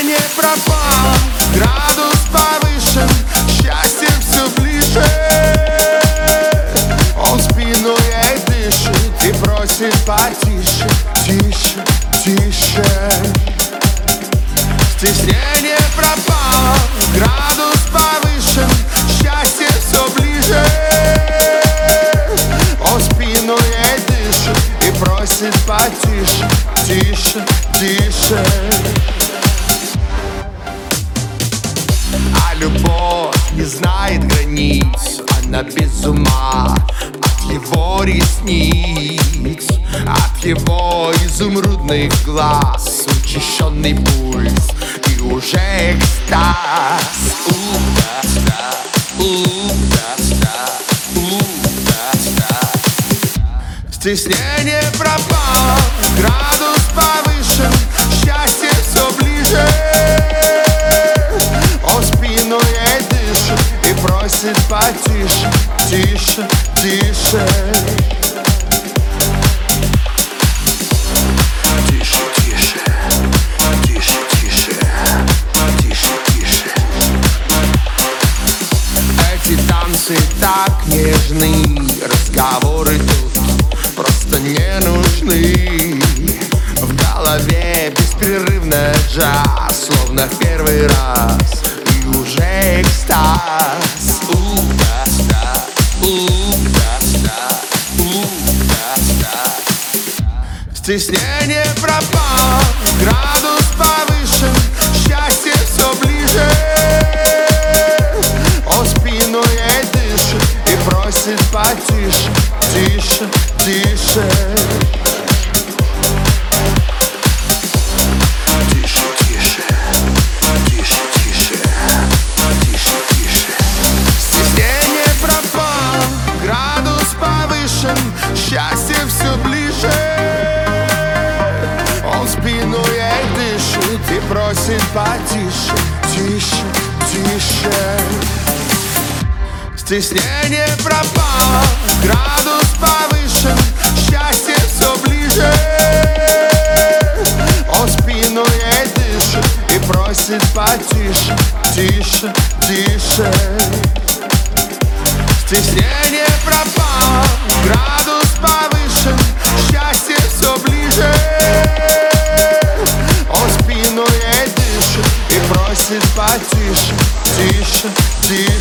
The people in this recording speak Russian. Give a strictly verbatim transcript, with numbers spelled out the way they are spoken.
Стеснение пропало, градус повышен, счастье все ближе. Он спину ей дышит и просит потише, тише, тише. Стеснение пропало, градус повышен, счастье все ближе. Он спину ей дышит и просит потише, тише, тише. А любовь не знает границ, она без ума от его ресниц, от его изумрудных глаз, учащенный пульс и уже экстаз. У-да-да, у-да-да, у-да-да. Стеснение пропало, градус повышен, счастье все ближе. Он спину ей дышит и просит потише, тише, тише. Тише, тише, тише, тише, тише, тише. Эти танцы так нежны, разговоры тут просто не нужны. В голове беспрерывно джаз, словно в первый раз, и уже экстаз. У-да-да, у-да-да, у-да-да. Стеснение пропало, градус повышен, счастье все ближе. Он спину ей дышит и просит потише, тише, тише. Счастье все ближе. Он спину ей дышит и просит потише, тише, тише. Стеснение пропало, градус повышен, счастье все ближе. Он спину ей дышит и просит потише, тише, тише. Стеснение пропало, градус повышен, счастье все ближе. Он спину ей дышит и просит потише, тише, тише.